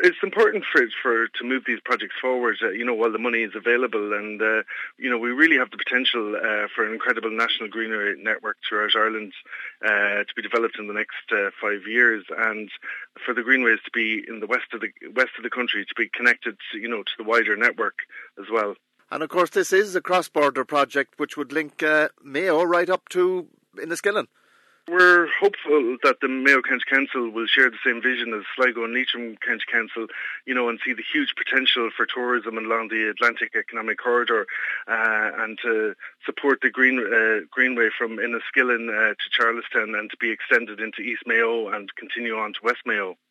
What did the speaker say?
It's important to move these projects forward, while the money is available, and we really have the potential for an incredible national greenway network throughout Ireland to be developed in the next 5 years, and for the greenways to be in the west of the country to be connected, to the wider network as well. And of course, this is a cross-border project which would link Mayo right up to Enniskillen. We're hopeful that the Mayo County Council will share the same vision as Sligo and Leitrim County Council, and see the huge potential for tourism along the Atlantic Economic Corridor, and to support the Greenway from Enniskillen to Charlestown and to be extended into East Mayo and continue on to West Mayo.